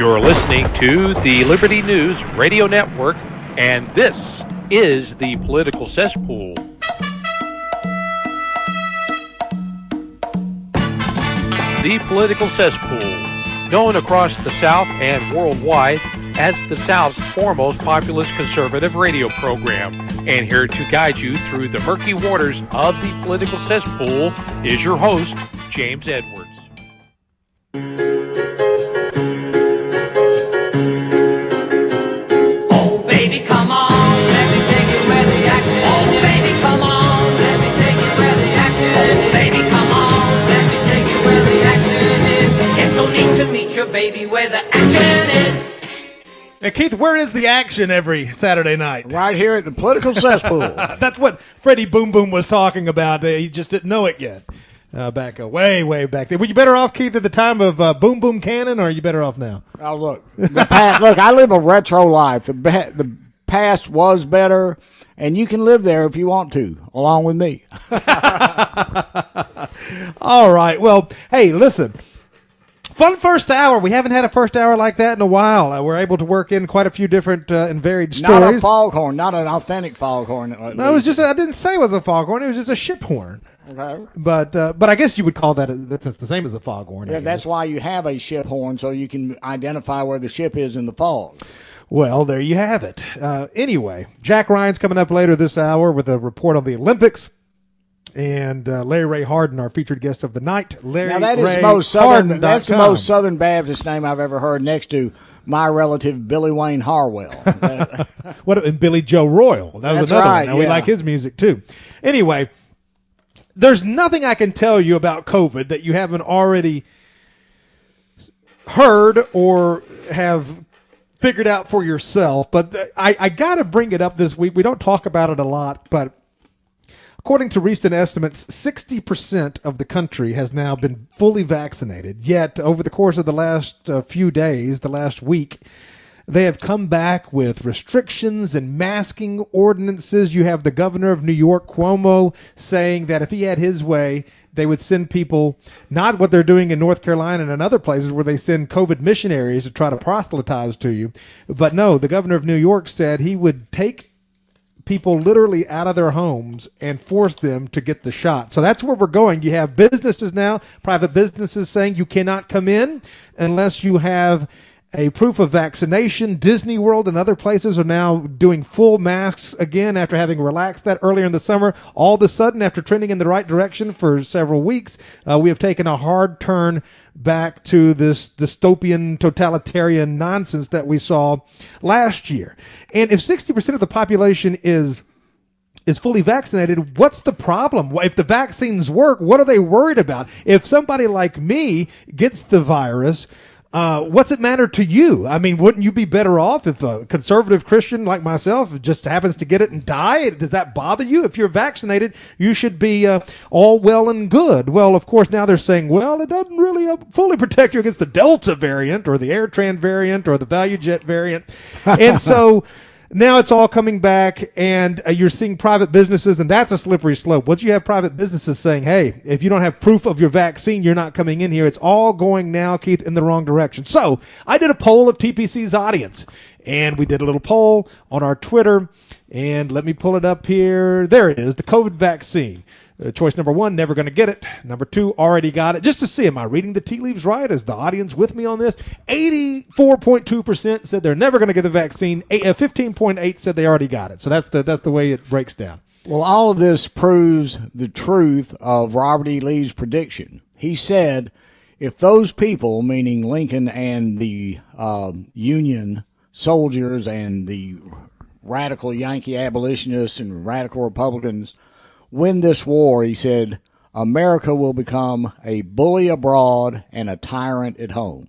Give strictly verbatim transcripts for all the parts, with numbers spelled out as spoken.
You're listening to the Liberty News Radio Network, and this is the Political Cesspool. The Political Cesspool, known across the South and worldwide as the South's foremost populist conservative radio program. And here to guide you through the murky waters of the Political Cesspool is your host, James Edwards. Oh, baby, come on, let me take it where the action is. Oh, baby, come on, let me take it where the action is. Oh, baby, come on, let me take it where the action is. It's so neat to meet your baby where the action is. Hey, Keith, where is the action every Saturday night? Right here at the Political Cesspool. That's what Freddie Boom Boom was talking about. Uh, he just didn't know it yet. Uh, back uh, way, way back there. Were you better off, Keith, at the time of uh, Boom Boom Cannon, or are you better off now? Oh, look. The past, look, I live a retro life. The, be- the past was better, and you can live there if you want to, along with me. All right. Well, hey, listen. Fun first hour. We haven't had a first hour like that in a while. Uh, we're able to work in quite a few different uh, and varied stories. Not a foghorn, not an authentic foghorn. No, it was just, I didn't say it was a foghorn. It was just a ship horn. Okay. But uh, but I guess you would call that, a, that's the same as a foghorn. Yeah, that's why you have a ship horn, so you can identify where the ship is in the fog. Well, there you have it. Uh, anyway, Jack Ryan's coming up later this hour with a report on the Olympics. And uh, Larry Ray Harden, our featured guest of the night. Larry now that is Ray the most southern. Harden. That's the most Southern Baptist name I've ever heard, next to my relative Billy Wayne Harwell. What and Billy Joe Royal? That was That's another right, one. Now, we yeah. like his music too. Anyway, there's nothing I can tell you about COVID that you haven't already heard or have figured out for yourself. But th- I, I got to bring it up this week. We don't talk about it a lot, but according to recent estimates, sixty percent of the country has now been fully vaccinated. Yet, over the course of the last uh, few days, the last week, they have come back with restrictions and masking ordinances. You have the governor of New York, Cuomo, saying that if he had his way, they would send people, not what they're doing in North Carolina and in other places where they send COVID missionaries to try to proselytize to you. But no, the governor of New York said he would take people literally out of their homes and force them to get the shot. So that's where we're going. You have businesses now, private businesses saying you cannot come in unless you have a proof of vaccination. Disney World and other places are now doing full masks again after having relaxed that earlier in the summer. All of a sudden, after trending in the right direction for several weeks, uh, we have taken a hard turn back to this dystopian, totalitarian nonsense that we saw last year. And if sixty percent of the population is is fully vaccinated, what's the problem? If the vaccines work, what are they worried about? If somebody like me gets the virus, Uh, what's it matter to you? I mean, wouldn't you be better off if a conservative Christian like myself just happens to get it and die? Does that bother you? If you're vaccinated, you should be uh, all well and good. Well, of course, now they're saying, well, it doesn't really uh, fully protect you against the Delta variant or the AirTran variant or the ValueJet variant. And so now it's all coming back, and uh, you're seeing private businesses, and that's a slippery slope. Once you have private businesses saying, hey, if you don't have proof of your vaccine, you're not coming in here, it's all going now, Keith, in the wrong direction. So I did a poll of T P C's audience, and we did a little poll on our Twitter, and let me pull it up here. There it is, the COVID vaccine. Uh, choice number one, never going to get it. Number two, already got it. Just to see, am I reading the tea leaves right? Is the audience with me on this? eighty-four point two percent said they're never going to get the vaccine. fifteen point eight said they already got it. So that's the that's the way it breaks down. Well, all of this proves the truth of Robert E. Lee's prediction. He said, if those people, meaning Lincoln and the uh, Union soldiers and the radical Yankee abolitionists and radical Republicans, win this war, he said, America will become a bully abroad and a tyrant at home.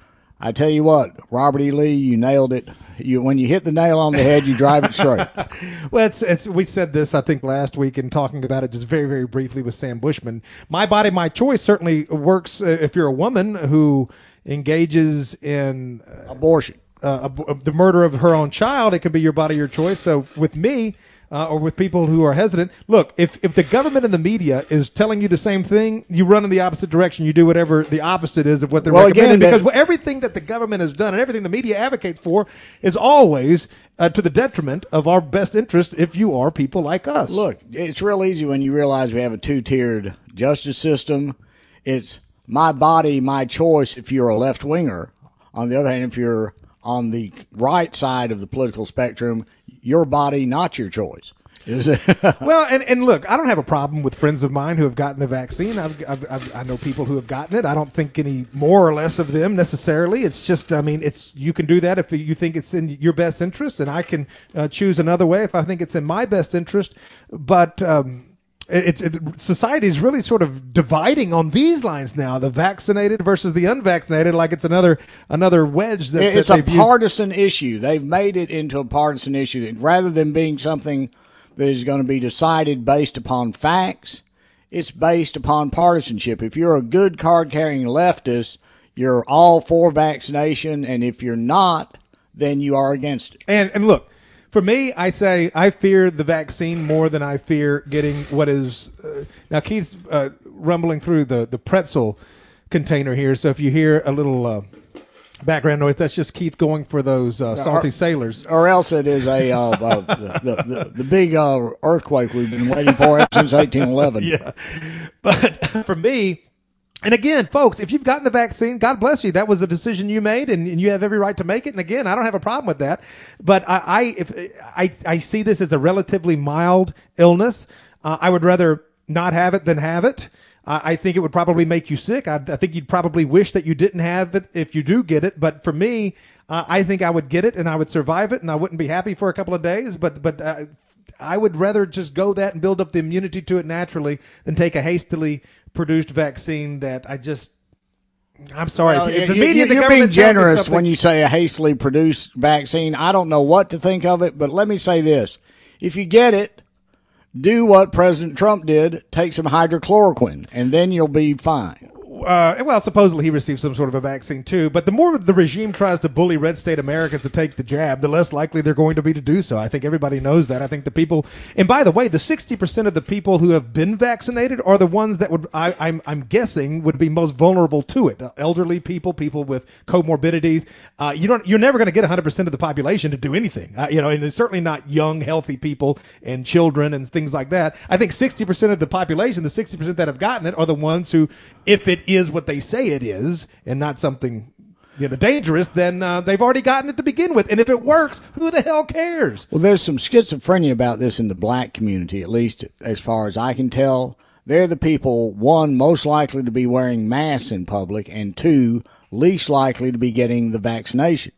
I tell you what, Robert E. Lee, you nailed it. You, when you hit the nail on the head, you drive it straight. Well, it's, it's, we said this, I think, last week in talking about it just very, very briefly with Sam Bushman. My body, my choice certainly works uh, if you're a woman who engages in uh, abortion, uh, ab- the murder of her own child. It could be your body, your choice. So with me, uh, or with people who are hesitant. Look, if, if the government and the media is telling you the same thing, you run in the opposite direction. You do whatever the opposite is of what they're well, recommending. Again, because everything that the government has done and everything the media advocates for is always uh, to the detriment of our best interest if you are people like us. Look, it's real easy when you realize we have a two-tiered justice system. It's my body, my choice if you're a left-winger. On the other hand, if you're on the right side of the political spectrum, your body, not your choice. Is it? Well, and, and look, I don't have a problem with friends of mine who have gotten the vaccine. I've, I've, I've, I know people who have gotten it. I don't think any more or less of them necessarily. It's just, I mean, it's you can do that if you think it's in your best interest, and I can uh, choose another way if I think it's in my best interest. But um, it's it, society is really sort of dividing on these lines now: the vaccinated versus the unvaccinated. Like it's another another wedge that it's that a partisan used. issue. They've made it into a partisan issue rather than being something that is going to be decided based upon facts. It's based upon partisanship. If you're a good card-carrying leftist, you're all for vaccination, and if you're not, then you are against it. And and look, for me, I say I fear the vaccine more than I fear getting what is uh, now. Keith's uh, rumbling through the the pretzel container here, so if you hear a little uh, background noise, that's just Keith going for those uh, salty or, sailors. Or else it is a uh, uh, the, the, the, the big uh, earthquake we've been waiting for since eighteen eleven. Yeah, but for me. And again, folks, if you've gotten the vaccine, God bless you. That was a decision you made, and, and you have every right to make it. And again, I don't have a problem with that. But I, I if I, I see this as a relatively mild illness. Uh, I would rather not have it than have it. Uh, I think it would probably make you sick. I, I think you'd probably wish that you didn't have it if you do get it. But for me, uh, I think I would get it and I would survive it, and I wouldn't be happy for a couple of days. But but. Uh, I would rather just go that and build up the immunity to it naturally than take a hastily produced vaccine that I just, I'm sorry. Well, if the you, media, the you're government being generous something- when you say a hastily produced vaccine. I don't know what to think of it, but let me say this. If you get it, do what President Trump did, take some hydrochloroquine, and then you'll be fine. Uh, well, supposedly he received some sort of a vaccine too, but the more the regime tries to bully red state Americans to take the jab, the less likely they're going to be to do so. I think everybody knows that. I think the people, and by the way, the sixty percent of the people who have been vaccinated are the ones that would, I, I'm, I'm guessing, would be most vulnerable to it. Uh, elderly people, people with comorbidities. Uh, you don't, you're never going to get one hundred percent of the population to do anything. Uh, you know, and it's certainly not young, healthy people and children and things like that. I think sixty percent of the population, the sixty percent that have gotten it, are the ones who, if it is what they say it is and not something, you know, dangerous, then uh, they've already gotten it to begin with. And if it works, who the hell cares? Well, there's some schizophrenia about this in the black community, at least as far as I can tell. They're the people, one, most likely to be wearing masks in public, and two, least likely to be getting the vaccination.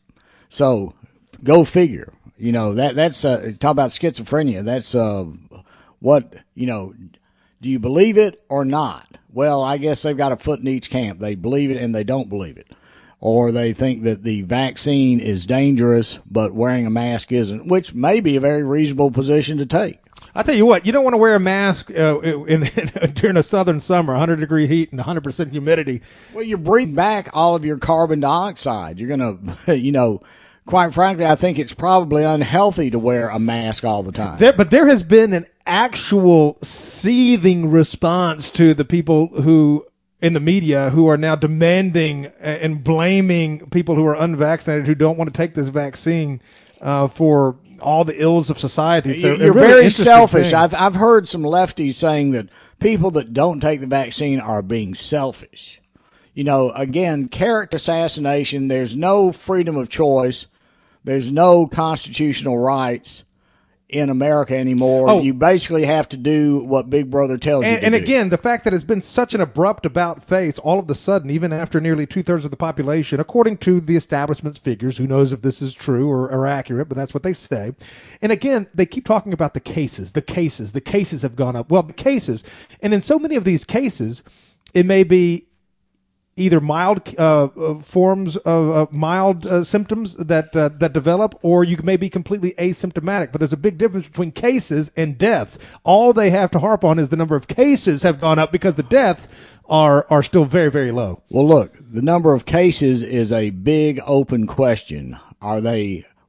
So go figure. You know, that that's uh, talk about schizophrenia. That's uh, what, you know, do you believe it or not? Well, I guess they've got a foot in each camp. They believe it and they don't believe it. Or they think that the vaccine is dangerous, but wearing a mask isn't, which may be a very reasonable position to take. I'll tell you what, you don't want to wear a mask uh, in, in, during a southern summer, one hundred degree heat and one hundred percent humidity. Well, you breathe back all of your carbon dioxide. You're going to, you know, quite frankly, I think it's probably unhealthy to wear a mask all the time. There, but there has been an actual seething response to the people who in the media who are now demanding and blaming people who are unvaccinated who don't want to take this vaccine uh, for all the ills of society. It's a, You're a really very interesting selfish. thing. I've I've heard some lefties saying that people that don't take the vaccine are being selfish. You know, again, character assassination. There's no freedom of choice. There's no constitutional rights in America anymore. Oh. You basically have to do what Big Brother tells you And, to and do. again, the fact that it's been such an abrupt about face all of a sudden, even after nearly two-thirds of the population, according to the establishment's figures, who knows if this is true or, or accurate, but that's what they say. And again, they keep talking about the cases, the cases, the cases have gone up. Well, the cases, and in so many of these cases, it may be either mild uh, uh, forms of uh, mild uh, symptoms that uh, that develop, or you may be completely asymptomatic. But there's a big difference between cases and deaths. All they have to harp on is the number of cases have gone up because the deaths are are still very, very low. Well, look, the number of cases is a big open question. Are they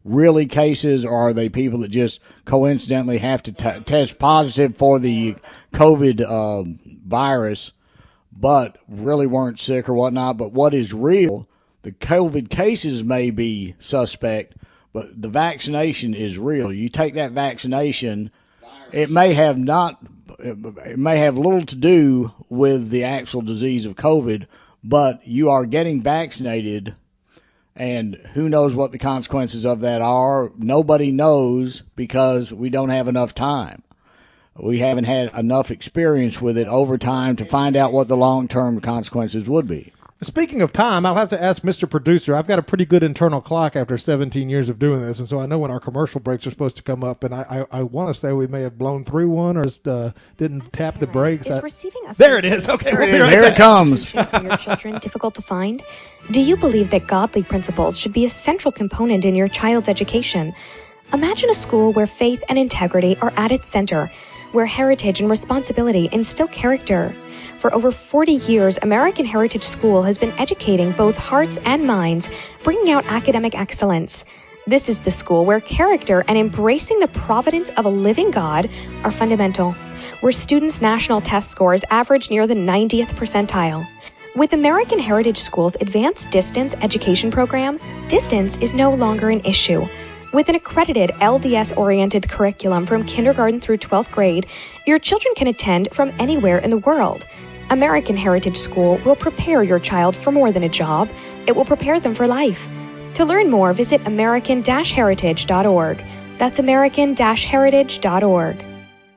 really cases, or are they people that just coincidentally have to t- test positive for the COVID uh, virus, but really weren't sick or whatnot? But what is real, the COVID cases may be suspect, but the vaccination is real. You take that vaccination, it may have not, it may have little to do with the actual disease of COVID, but you are getting vaccinated. And who knows what the consequences of that are? Nobody knows because we don't have enough time. We haven't had enough experience with it over time to find out what the long-term consequences would be. Speaking of time, I'll have to ask Mister Producer. I've got a pretty good internal clock after seventeen years of doing this, and so I know when our commercial breaks are supposed to come up, and I, I, I want to say we may have blown through one or just, uh, didn't tap the brakes. Is I, receiving a there it is. Okay, we'll be right Here back. it comes. for your children difficult to find? Do you believe that godly principles should be a central component in your child's education? Imagine a school where faith and integrity are at its center, where heritage and responsibility instill character. For over forty years, American Heritage School has been educating both hearts and minds, bringing out academic excellence. This is the school where character and embracing the providence of a living God are fundamental, where students' national test scores average near the ninetieth percentile. With American Heritage School's advanced distance education program, distance is no longer an issue. With an accredited L D S-oriented curriculum from kindergarten through twelfth grade, your children can attend from anywhere in the world. American Heritage School will prepare your child for more than a job. It will prepare them for life. To learn more, visit american dash heritage dot org. That's american dash heritage dot org.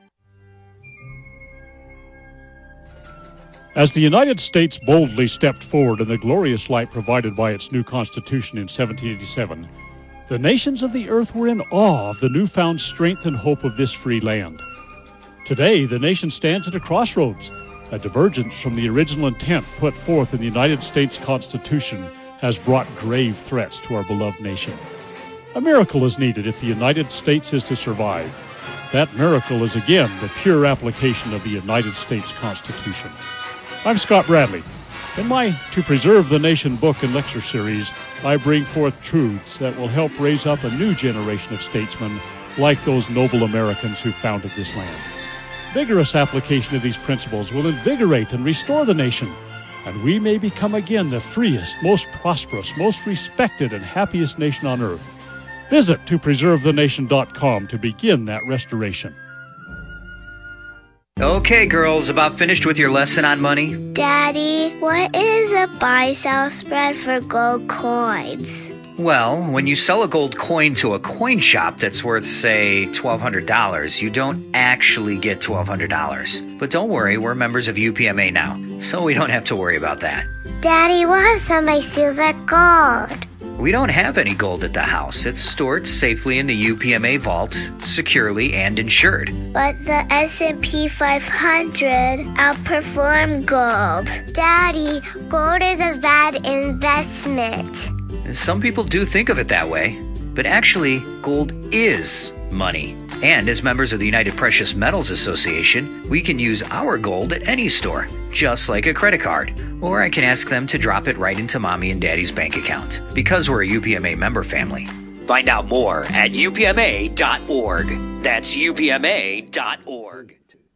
As the United States boldly stepped forward in the glorious light provided by its new Constitution in seventeen eighty-seven, the nations of the earth were in awe of the newfound strength and hope of this free land. Today, the nation stands at a crossroads. A divergence from the original intent put forth in the United States Constitution has brought grave threats to our beloved nation. A miracle is needed if the United States is to survive. That miracle is again the pure application of the United States Constitution. I'm Scott Bradley. In my To Preserve the Nation book and lecture series, I bring forth truths that will help raise up a new generation of statesmen like those noble Americans who founded this land. Vigorous application of these principles will invigorate and restore the nation, and we may become again the freest, most prosperous, most respected, and happiest nation on earth. Visit to preserve the nation dot com to begin that restoration. Okay, girls, about finished with your lesson on money? Daddy, what is a buy-sell spread for gold coins? Well, when you sell a gold coin to a coin shop that's worth, say, twelve hundred dollars, you don't actually get twelve hundred dollars. But don't worry, we're members of U P M A now, so we don't have to worry about that. Daddy, what if somebody steals that gold? We don't have any gold at the house. It's stored safely in the U P M A vault, securely and insured. But the S and P five hundred outperformed gold. Daddy, gold is a bad investment. Some people do think of it that way, but actually, gold is money. And as members of the United Precious Metals Association, we can use our gold at any store, just like a credit card. Or I can ask them to drop it right into Mommy and Daddy's bank account, because we're a U P M A member family. Find out more at U P M A dot org. That's U P M A dot org.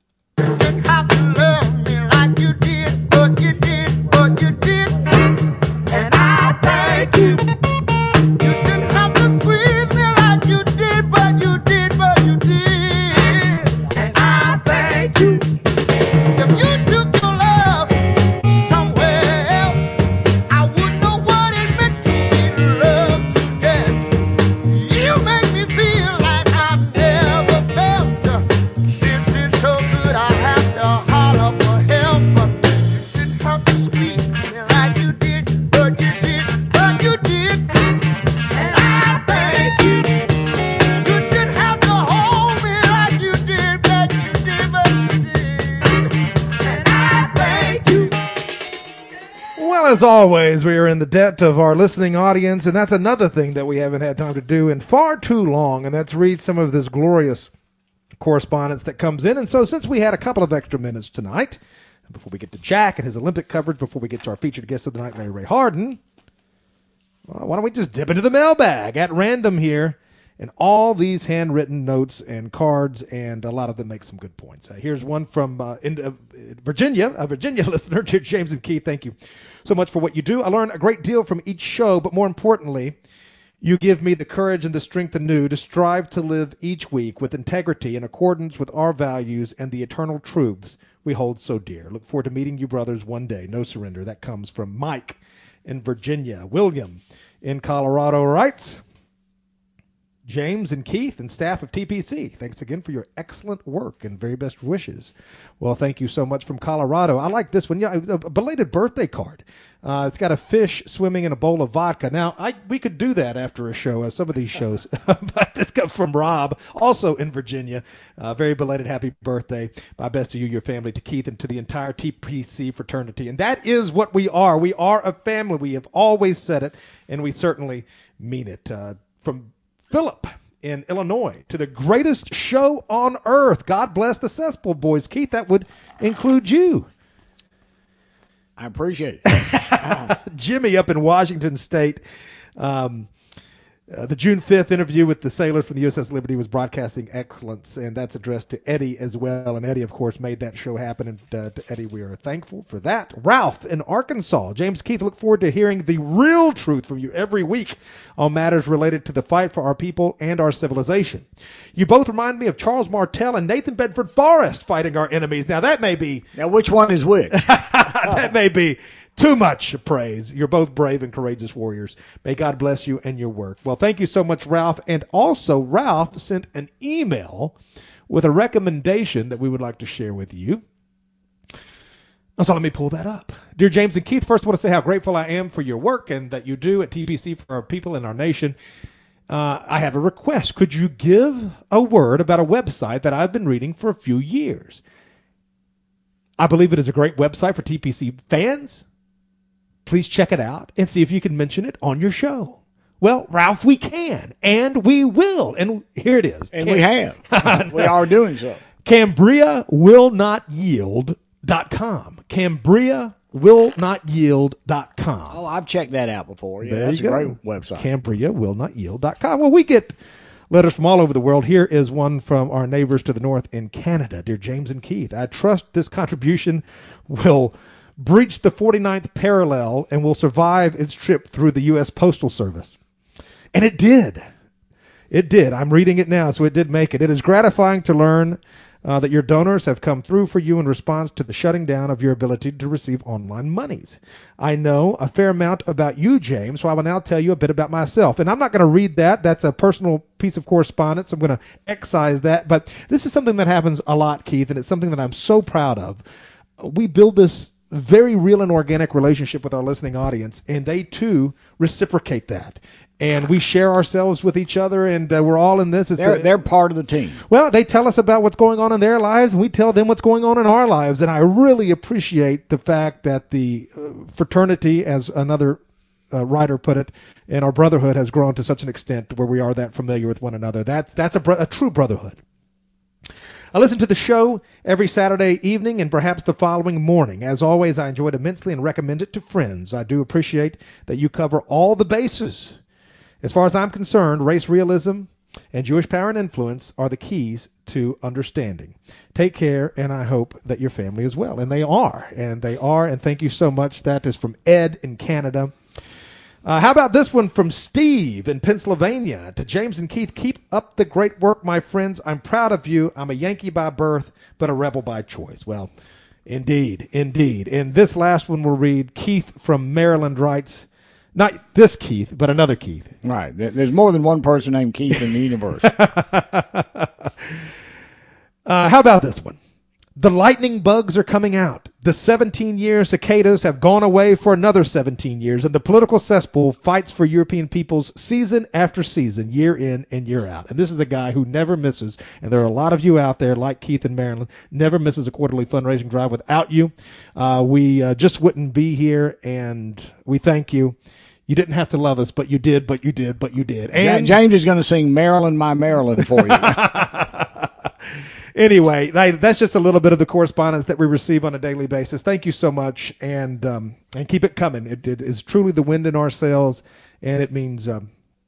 As always, we are in the debt of our listening audience, and that's another thing that we haven't had time to do in far too long, and that's read some of this glorious correspondence that comes in. And so since we had a couple of extra minutes tonight, before we get to Jack and his Olympic coverage, before we get to our featured guest of the night, Larry Ray Harden, well, why don't we just dip into the mailbag at random here and all these handwritten notes and cards, and a lot of them make some good points. Uh, here's one from uh, in, uh, Virginia, a Virginia listener, to James and Keith. Thank you so much for what you do. I learn a great deal from each show, but more importantly, you give me the courage and the strength anew to strive to live each week with integrity in accordance with our values and the eternal truths we hold so dear. Look forward to meeting you brothers one day. No surrender. That comes from Mike in Virginia. William in Colorado writes, James and Keith and staff of T P C, thanks again for your excellent work and very best wishes. Well, thank you so much from Colorado. I like this one. Yeah, a belated birthday card. Uh, it's got a fish swimming in a bowl of vodka. Now, I we could do that after a show, uh, some of these shows. But this comes from Rob, also in Virginia. Uh, very belated happy birthday. My best to you, your family, to Keith, and to the entire T P C fraternity. And that is what we are. We are a family. We have always said it, and we certainly mean it. Uh, from Philip in Illinois to the greatest show on earth. God bless the Cesspool Boys. Keith, that would include you. I appreciate it. Jimmy up in Washington State. Um, uh, the June fifth interview with the sailors from the U S S Liberty was broadcasting excellence, and that's addressed to Eddie as well. And Eddie, of course, made that show happen. And uh, to Eddie, we are thankful for that. Ralph in Arkansas. James Keith, look forward to hearing the real truth from you every week on matters related to the fight for our people and our civilization. You both remind me of Charles Martel and Nathan Bedford Forrest fighting our enemies. Now, that may be... Now, which one is which? that may be too much praise. You're both brave and courageous warriors. May God bless you and your work. Well, thank you so much, Ralph. And also, Ralph sent an email with a recommendation that we would like to share with you. So let me pull that up. Dear James and Keith, first I want to say how grateful I am for your work and that you do at T P C for our people in our nation. Uh, I have a request. Could you give a word about a website that I've been reading for a few years? I believe it is a great website for T P C fans. Please check it out and see if you can mention it on your show. Well, Ralph, we can, and we will. And here it is. And Cam- we have. We are doing so. Cambria will not yield dot com. Cambria will not yield dot com. Oh, I've checked that out before. Yeah, There that's you a go. great website. Cambria will not yield dot com. Well, we get letters from all over the world. Here is one from our neighbors to the north in Canada. Dear James and Keith, I trust this contribution will breach the forty-ninth parallel and will survive its trip through the U S Postal Service. And it did. It did. I'm reading it now, so it did make it. It is gratifying to learn uh, that your donors have come through for you in response to the shutting down of your ability to receive online monies. I know a fair amount about you, James, so I will now tell you a bit about myself. And I'm not going to read that. That's a personal piece of correspondence. I'm going to excise that. But this is something that happens a lot, Keith, and it's something that I'm so proud of. We build this very real and organic relationship with our listening audience, and they, too, reciprocate that. And we share ourselves with each other, and uh, we're all in this. It's They're, a, they're part of the team. Well, they tell us about what's going on in their lives, and we tell them what's going on in our lives. And I really appreciate the fact that the uh, fraternity, as another uh, writer put it, and our brotherhood has grown to such an extent where we are that familiar with one another. That's, that's a, bro- a true brotherhood. I listen to the show every Saturday evening and perhaps the following morning. As always, I enjoy it immensely and recommend it to friends. I do appreciate that you cover all the bases. As far as I'm concerned, race realism and Jewish power and influence are the keys to understanding. Take care, and I hope that your family is well. And they are, and they are, and thank you so much. That is from Ed in Canada. Uh, how about this one from Steve in Pennsylvania? To James and Keith, keep up the great work, my friends. I'm proud of you. I'm a Yankee by birth, but a rebel by choice. Well, indeed, indeed. And this last one we'll read. Keith from Maryland writes, not this Keith, but another Keith. Right. There's more than one person named Keith in the universe. uh, how about this one? The lightning bugs are coming out. The seventeen-year cicadas have gone away for another seventeen years, and the political cesspool fights for European peoples season after season, year in and year out. And this is a guy who never misses, and there are a lot of you out there, like Keith in Maryland, never misses a quarterly fundraising drive without you. Uh, we uh, just wouldn't be here, and we thank you. You didn't have to love us, but you did, but you did, but you did. And James is going to sing Maryland, My Maryland for you. Anyway, that's just a little bit of the correspondence that we receive on a daily basis. Thank you so much, and um, and keep it coming. It, it is truly the wind in our sails, and it means um,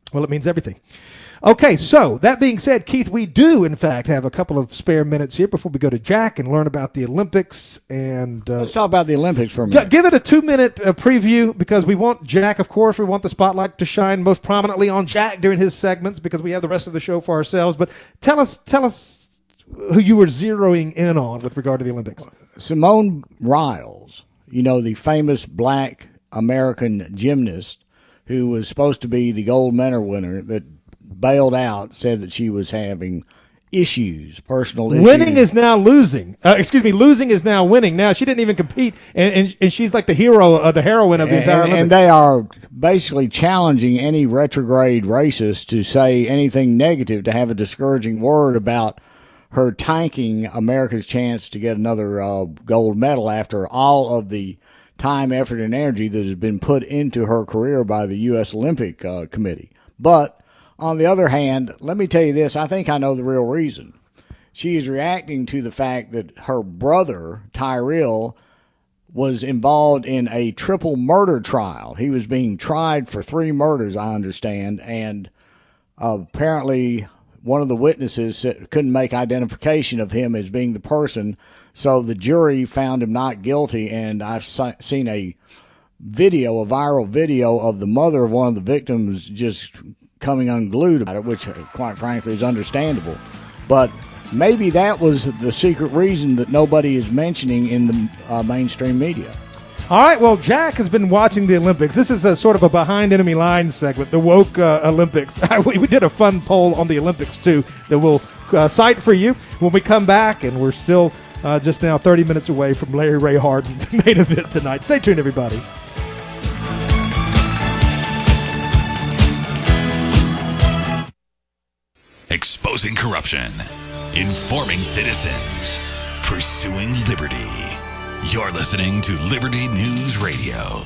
Well, it means everything. Okay, so that being said, Keith, we do, in fact, have a couple of spare minutes here before we go to Jack and learn about the Olympics. And uh, let's talk about the Olympics for a minute. Give it a two-minute uh, preview, because we want Jack, of course, we want the spotlight to shine most prominently on Jack during his segments, because we have the rest of the show for ourselves. But tell us, tell us who you were zeroing in on with regard to the Olympics. Simone Biles, you know, the famous black American gymnast who was supposed to be the gold medal winner that bailed out, said that she was having issues, personal issues. Winning is now losing. Uh, excuse me, losing is now winning. Now, she didn't even compete, and, and, and she's like the hero, uh, the heroine of the and, entire and, Olympics. And they are basically challenging any retrograde racist to say anything negative, to have a discouraging word about her tanking America's chance to get another uh, gold medal after all of the time, effort, and energy that has been put into her career by the U S Olympic uh, Committee. But on the other hand, let me tell you this, I think I know the real reason. She is reacting to the fact that her brother, Tyrell, was involved in a triple murder trial. He was being tried for three murders, I understand, and uh, apparently one of the witnesses couldn't make identification of him as being the person, so the jury found him not guilty, and I've seen a video, a viral video of the mother of one of the victims just coming unglued about it, which, quite frankly, is understandable. But maybe that was the secret reason that nobody is mentioning in the uh, mainstream media. All right, well, Jack has been watching the Olympics. This is a sort of a behind enemy lines segment, the woke uh, Olympics. we, we did a fun poll on the Olympics, too, that we'll uh, cite for you when we come back, and we're still uh, just now thirty minutes away from Larry Ray Harden, the main event tonight. Stay tuned, everybody. Exposing corruption, informing citizens, pursuing liberty. You're listening to Liberty News Radio.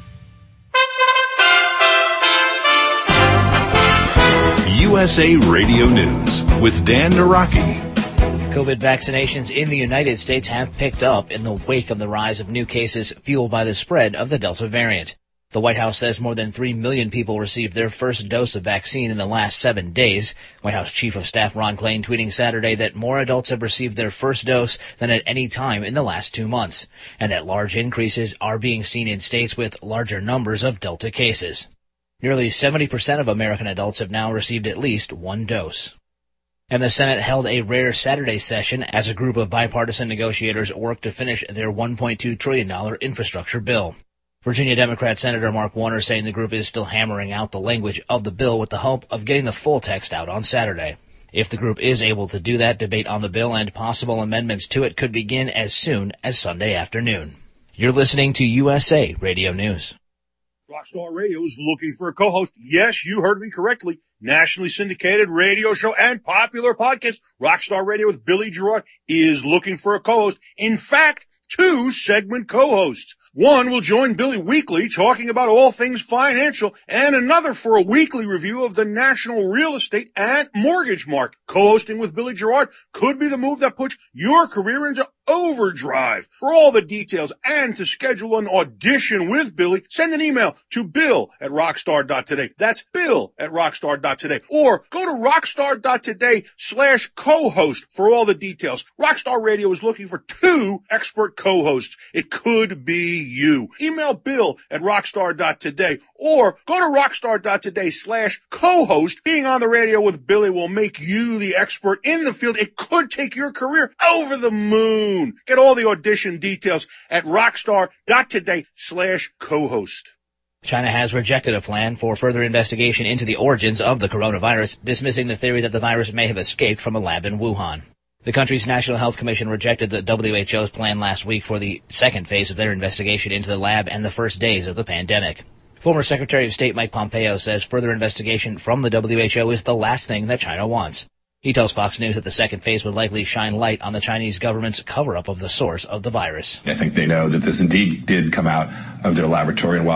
U S A Radio News with Dan Naraki. COVID vaccinations in the United States have picked up in the wake of the rise of new cases fueled by the spread of the Delta variant. The White House says more than three million people received their first dose of vaccine in the last seven days. White House Chief of Staff Ron Klain tweeting Saturday that more adults have received their first dose than at any time in the last two months, and that large increases are being seen in states with larger numbers of Delta cases. Nearly seventy percent of American adults have now received at least one dose. And the Senate held a rare Saturday session as a group of bipartisan negotiators worked to finish their one point two trillion dollars infrastructure bill. Virginia Democrat Senator Mark Warner saying the group is still hammering out the language of the bill with the hope of getting the full text out on Saturday. If the group is able to do that, debate on the bill and possible amendments to it could begin as soon as Sunday afternoon. You're listening to U S A Radio News. Rockstar Radio is looking for a co-host. Yes, you heard me correctly. Nationally syndicated radio show and popular podcast, Rockstar Radio with Billy Gerard, is looking for a co-host. In fact, two segment co-hosts. One will join Billy weekly talking about all things financial, and another for a weekly review of the national real estate and mortgage market. Co-hosting with Billy Gerard could be the move that puts your career into overdrive. For all the details and to schedule an audition with Billy, send an email to bill at rockstar dot today. That's bill at rockstar dot today. Or go to rockstar dot today slash co-host for all the details. Rockstar Radio is looking for two expert co-hosts. It could be you. Email bill at rockstar dot today or go to rockstar dot today slash co-host. Being on the radio with Billy will make you the expert in the field. It could take your career over the moon. Get all the audition details at rockstar dot today slash co-host. China has rejected a plan for further investigation into the origins of the coronavirus, dismissing the theory that the virus may have escaped from a lab in Wuhan. The country's National Health Commission rejected the W H O's plan last week for the second phase of their investigation into the lab and the first days of the pandemic. Former Secretary of State Mike Pompeo says further investigation from the W H O is the last thing that China wants. He tells Fox News that the second phase would likely shine light on the Chinese government's cover-up of the source of the virus. I think they know that this indeed did come out of their laboratory, and while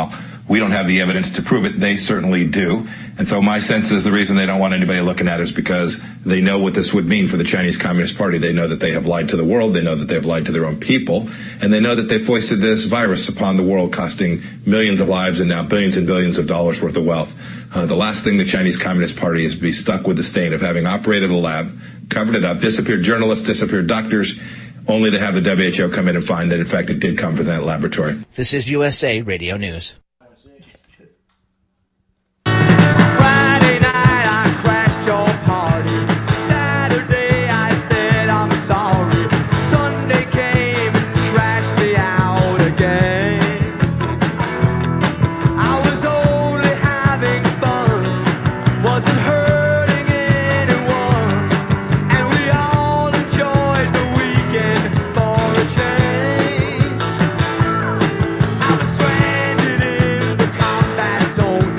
We don't have the evidence to prove it. They certainly do. And so my sense is the reason they don't want anybody looking at it is because they know what this would mean for the Chinese Communist Party. They know that they have lied to the world. They know that they have lied to their own people. And they know that they've foisted this virus upon the world, costing millions of lives and now billions and billions of dollars worth of wealth. Uh, the last thing the Chinese Communist Party is to be stuck with the stain of having operated a lab, covered it up, disappeared journalists, disappeared doctors, only to have the W H O come in and find that, in fact, it did come from that laboratory. This is U S A Radio News. Friday night I crashed your party. Saturday I said I'm sorry. Sunday came and trashed me out again. I was only having fun, wasn't hurting anyone, and we all enjoyed the weekend for a change. I was stranded in the combat zone.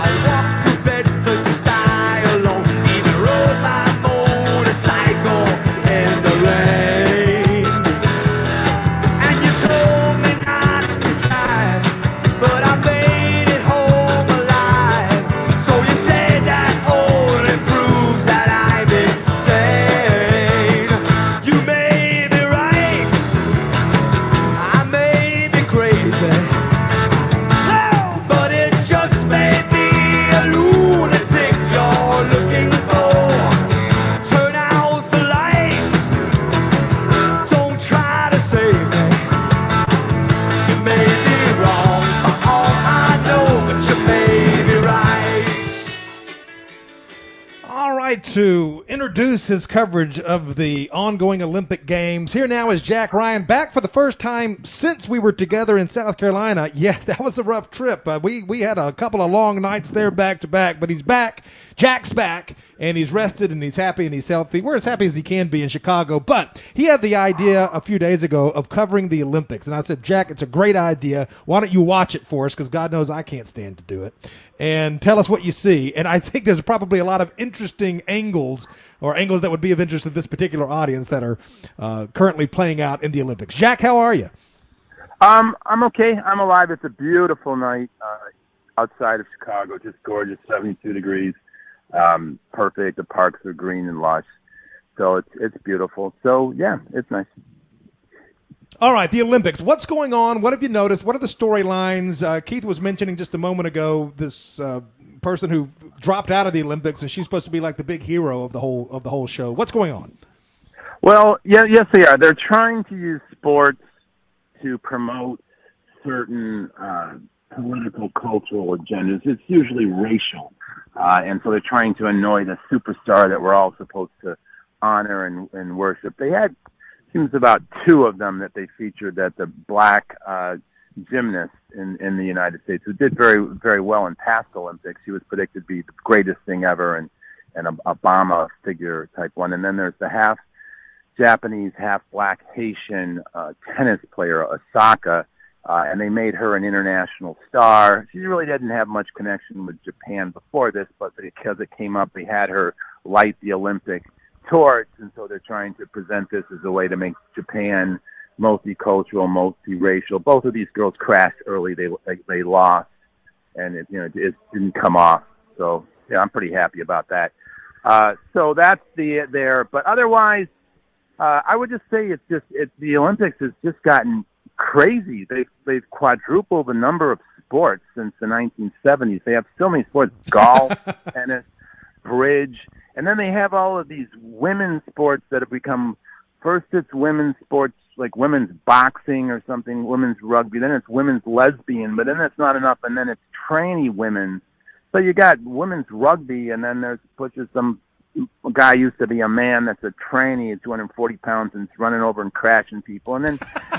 To introduce his coverage of the ongoing Olympic Games, here now is Jack Ryan, back for the first time since we were together in South Carolina. Yeah, that was a rough trip. Uh, we, we had a couple of long nights there back to back, but he's back. Jack's back, and he's rested, and he's happy, and he's healthy. We're as happy as he can be in Chicago, but he had the idea a few days ago of covering the Olympics, and I said, Jack, it's a great idea. Why don't you watch it for us, because God knows I can't stand to do it, and tell us what you see. And I think there's probably a lot of interesting angles or angles that would be of interest to this particular audience that are uh, currently playing out in the Olympics. Jack, how are you? Um, I'm okay. I'm alive. It's a beautiful night uh, outside of Chicago. Just gorgeous, seventy-two degrees. Um, perfect. The parks are green and lush. So it's it's beautiful. So, yeah, it's nice. All right, the Olympics. What's going on? What have you noticed? What are the storylines? Uh, Keith was mentioning just a moment ago this uh, person who dropped out of the Olympics, and she's supposed to be like the big hero of the whole of the whole show. What's going on? Well, yeah, yes, they are. They're trying to use sports to promote certain uh, political, cultural agendas. It's usually racial. Uh, and so they're trying to annoy the superstar that we're all supposed to honor and, and worship. They had, seems about two of them that they featured, that the black uh, gymnast in, in the United States who did very, very well in past Olympics. She was predicted to be the greatest thing ever and, and a Obama figure type one. And then there's the half Japanese, half black Haitian uh, tennis player, Osaka, Uh, and they made her an international star. She really didn't have much connection with Japan before this, but because it came up, they had her light the Olympic torch, and so they're trying to present this as a way to make Japan multicultural, multiracial. Both of these girls crashed early; they they, they lost, and it you know it didn't come off. So yeah, I'm pretty happy about that. Uh, so that's the there, but otherwise, uh, I would just say it's just it, the Olympics has just gotten crazy. They've, they've quadrupled the number of sports since the nineteen seventies. They have so many sports, golf, tennis, bridge, and then they have all of these women's sports that have become, first it's women's sports, like women's boxing or something, women's rugby, then it's women's lesbian, but then that's not enough, and then it's tranny women. So you got women's rugby, and then there's pushes some a guy used to be a man that's a tranny at two hundred forty pounds and is running over and crashing people. And then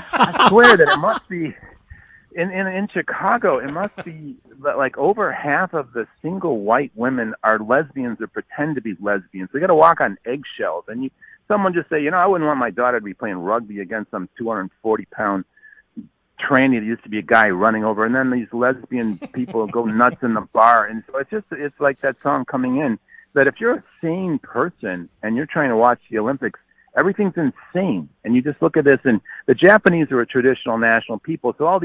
I swear that it must be, in, in in Chicago, it must be like over half of the single white women are lesbians or pretend to be lesbians. So you got to walk on eggshells. And you, someone just say, you know, I wouldn't want my daughter to be playing rugby against some two hundred forty pound tranny that used to be a guy running over. And then these lesbian people go nuts in the bar. And so it's just, it's like that song Coming In, that if you're a sane person and you're trying to watch the Olympics, everything's insane. And you just look at this, and the Japanese are a traditional national people, so all these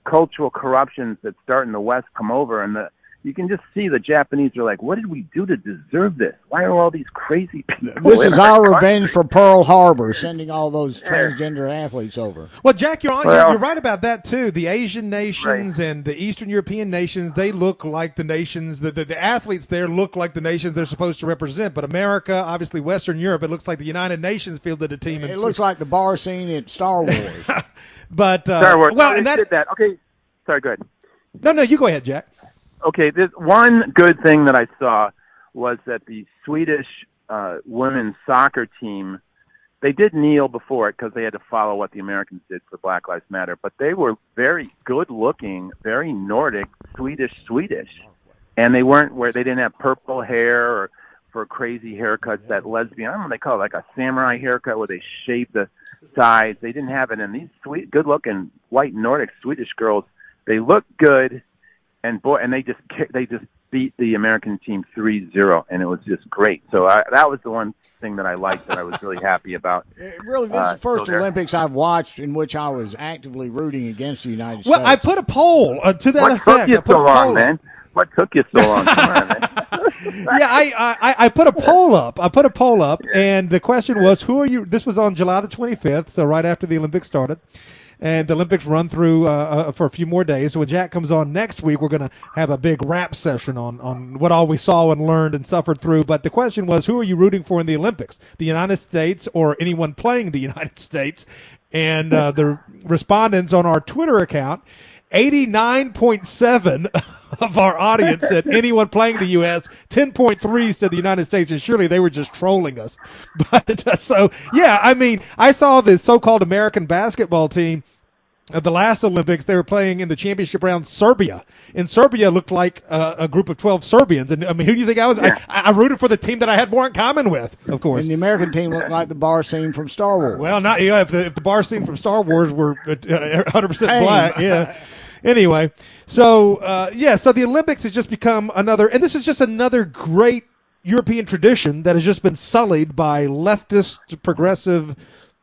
cultural corruptions that start in the West come over, and the you can just see the Japanese are like, what did we do to deserve this? Why are all these crazy people? This is our our country? revenge for Pearl Harbor, sending all those transgender athletes over. Well, Jack, you're, on, Well- you're right about that, too. The Asian nations and the Eastern European nations, they look like the nations, the, the, the athletes there look like the nations they're supposed to represent. But America, obviously Western Europe, it looks like the United Nations fielded a team. It in, looks like the bar scene at Star Wars. But, uh, Star Wars. well, No, and they that, did that. Okay, sorry, go ahead. no, no, you go ahead, Jack. Okay, this one good thing that I saw was that the Swedish uh, women's soccer team, they did kneel before it because they had to follow what the Americans did for Black Lives Matter, but they were very good-looking, very Nordic, Swedish, Swedish, and they weren't where they didn't have purple hair or for crazy haircuts that lesbian. I don't know what they call it, like a samurai haircut where they shave the sides. They didn't have it, and these sweet, good-looking white Nordic Swedish girls, they look good. And boy, and they just they just beat the American team three zero, and it was just great. So I, that was the one thing that I liked that I was really happy about. It really, this is Uh, the first so there- Olympics I've watched in which I was actively rooting against the United Well, States. I put a poll uh, to that What effect. took you I put so a poll long, up. man? What took you so long? Come on, man. Yeah, I, I I put a poll up. I put a poll up, and the question was, who are you? This was on July the twenty-fifth, so right after the Olympics started. And the Olympics run through uh, uh, for a few more days. So when Jack comes on next week, we're going to have a big rap session on, on what all we saw and learned and suffered through. But the question was, who are you rooting for in the Olympics? The United States or anyone playing the United States? And uh, the respondents on our Twitter account, eighty-nine point seven of our audience said anyone playing the U S, ten point three said the United States, and surely they were just trolling us. But uh, so, yeah, I mean, I saw the so-called American basketball team at the last Olympics. They were playing in the championship round Serbia, and Serbia looked like uh, a group of twelve Serbians. And I mean, who do you think I was? Yeah. I, I rooted for the team that I had more in common with, of course. And the American team looked like the bar scene from Star Wars. Well, not yeah. If the if the bar scene from Star Wars were uh, one hundred percent Same. black, yeah. Anyway, so uh, yeah, so the Olympics has just become another, and this is just another great European tradition that has just been sullied by leftist, progressive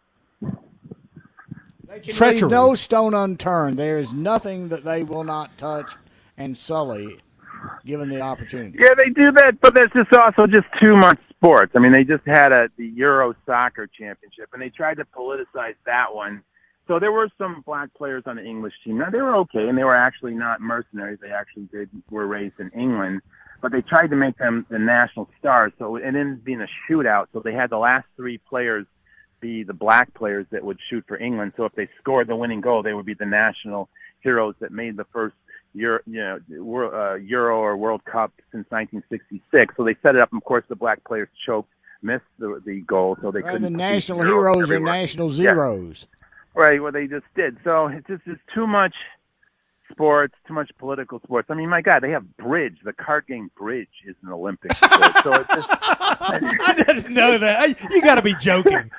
They can treachery. leave no stone unturned. There is nothing that they will not touch and sully, given the opportunity. Yeah, they do that, but there's just also just too much sports. I mean, they just had a the Euro Soccer Championship, and they tried to politicize that one. So there were some black players on the English team. Now, they were okay, and they were actually not mercenaries. They actually did were raised in England, but they tried to make them the national stars. So it ended up being a shootout. So they had the last three players be the black players that would shoot for England. So if they scored the winning goal, they would be the national heroes that made the first Euro, you know, Wor- uh, Euro or World Cup since nineteen sixty-six. So they set it up. And of course, the black players choked, missed the, the goal, so they Well, couldn't. the put national these heroes heroes are everywhere. national Yeah. zeros. Right, well, they just did. So it's just it's too much sports, too much political sports. I mean, my God, they have bridge. The card game bridge is an Olympic sport. So it's just, I didn't know that. I- You got to be joking.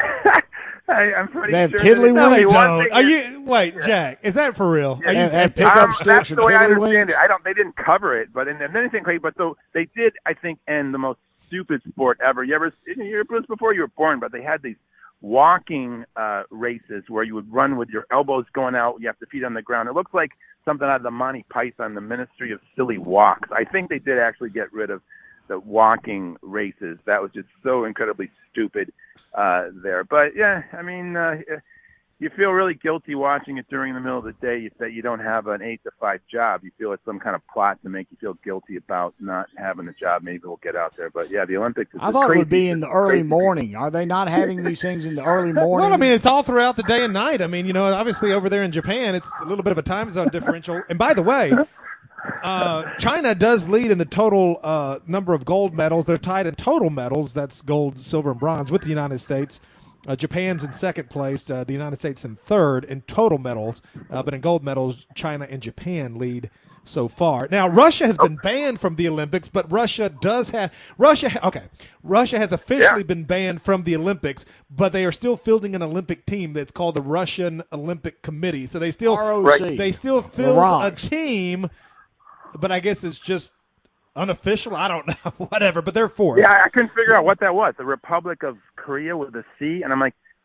I, I'm pretty They have sure. tiddly No, they one don't. thing Are is- you? Wait, Jack, is that for real? Are you, Have- have Um, pickup sticks that's and the way I tiddly understand wings? it. I don't. They didn't cover it, but and, and anything crazy. But so they did. I think end the most stupid sport ever. You ever? You ever before you were born, but they had these walking uh, races where you would run with your elbows going out. You have the feet on the ground. It looks like something out of the Monty Python, the Ministry of Silly Walks. I think they did actually get rid of the walking races. That was just so incredibly stupid uh, there. But yeah, I mean, uh, you feel really guilty watching it during the middle of the day that you don't have an eight to five job. You feel it's some kind of plot to make you feel guilty about not having a job. Maybe we'll get out there. But yeah, the Olympics is I thought it crazy, would be in the early crazy. morning. Are they not having these things in the early morning? Well, I mean, it's all throughout the day and night. I mean, you know, obviously over there in Japan, it's a little bit of a time zone differential. And by the way, uh, China does lead in the total uh, number of gold medals. They're tied in total medals. That's gold, silver, and bronze with the United States. Uh, Japan's in second place, uh, the United States in third in total medals, uh, but in gold medals, China and Japan lead so far. Now, Russia has been banned from the Olympics, but Russia does have Russia. Ha- okay, Russia has officially Yeah. been banned from the Olympics, but they are still fielding an Olympic team that's called the Russian Olympic Committee. So they still R O C. they still field a Rocks. team, but I guess it's just unofficial. I don't know, whatever. But they're for it. Yeah, I I couldn't figure out what that was. The Republic of Korea with a C, and I'm like,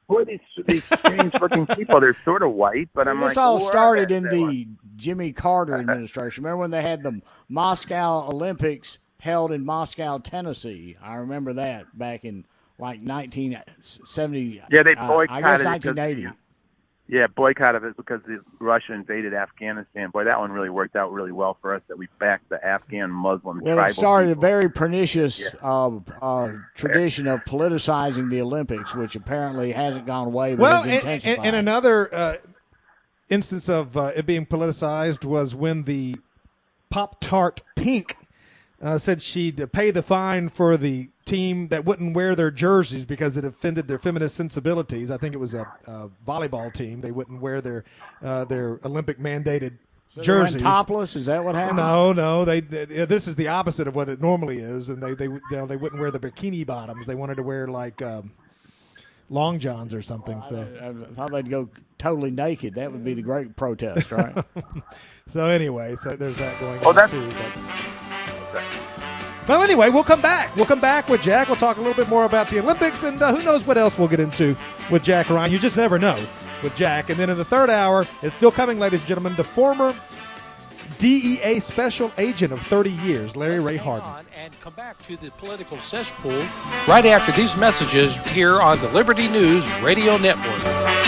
who are these these strange looking people? They're sort of white, but I'm this like, all who are started they? in the Jimmy Carter administration. Remember when they had the Moscow Olympics held in Moscow, Tennessee? I remember that back in like nineteen seventy. Yeah, they uh, boycotted I guess it nineteen eighty. because- Yeah, boycott of it because the Russia invaded Afghanistan. Boy, that one really worked out really well for us that we backed the Afghan Muslim Well, tribal it started people. a very pernicious yeah. uh, uh, tradition of politicizing the Olympics, which apparently hasn't gone away, but well, has and, intensified. and, and another uh, instance of uh, it being politicized was when the Pop-Tart Pink uh, said she'd pay the fine for the team that wouldn't wear their jerseys because it offended their feminist sensibilities. I think it was a, a volleyball team. They wouldn't wear their uh, their Olympic mandated so jerseys. They went topless? Is that what happened? No, no. They, they this is the opposite of what it normally is, and they they you know, they wouldn't wear the bikini bottoms. They wanted to wear like um, long johns or something. Well, so I, I thought they'd go totally naked. That would be the great protest, right? So anyway, so there's that going oh, on that's- too. But. Well, anyway, we'll come back. We'll come back with Jack. We'll talk a little bit more about the Olympics, and uh, who knows what else we'll get into with Jack Ryan. You just never know with Jack. And then in the third hour, it's still coming, ladies and gentlemen, the former D E A special agent of thirty years, Larry Ray Harden. On and come back to the political cesspool right after these messages here on the Liberty News Radio Network.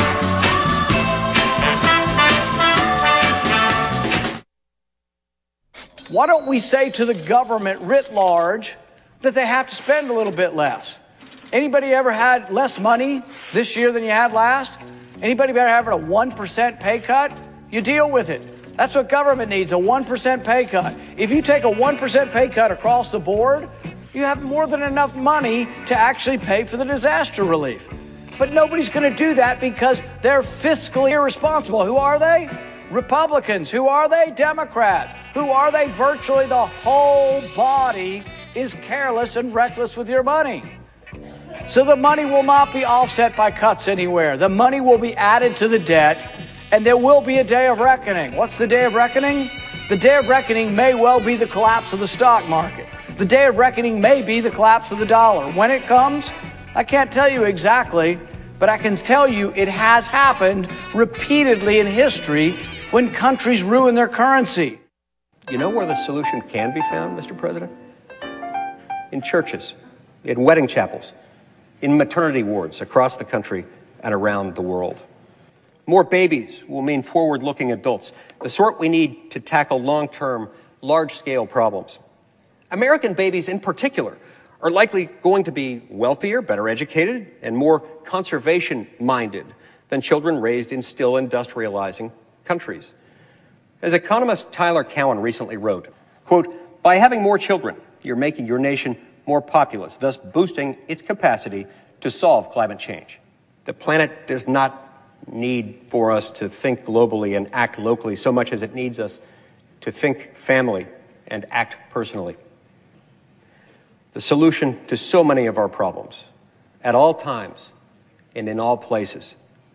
Why don't we say to the government writ large that they have to spend a little bit less? Anybody ever had less money this year than you had last? Anybody ever having a one percent pay cut? You deal with it. That's what government needs, a one percent pay cut. If you take a one percent pay cut across the board, you have more than enough money to actually pay for the disaster relief. But nobody's going to do that because they're fiscally irresponsible. Who are they? Republicans. Who are they? Democrats. Who are they? Virtually the whole body is careless and reckless with your money. So the money will not be offset by cuts anywhere. The money will be added to the debt, and there will be a day of reckoning. What's the day of reckoning? The day of reckoning may well be the collapse of the stock market. The day of reckoning may be the collapse of the dollar. When it comes, I can't tell you exactly, but I can tell you it has happened repeatedly in history when countries ruin their currency. You know where the solution can be found, Mister President? In churches, in wedding chapels, in maternity wards across the country and around the world. More babies will mean forward-looking adults, the sort we need to tackle long-term, large-scale problems. American babies in particular are likely going to be wealthier, better educated, and more conservation-minded than children raised in still industrializing countries. As economist Tyler Cowen recently wrote, quote, by having more children, you're making your nation more populous, thus boosting its capacity to solve climate change. The planet does not need for us to think globally and act locally so much as it needs us to think family and act personally. The solution to so many of our problems, at all times and in all places,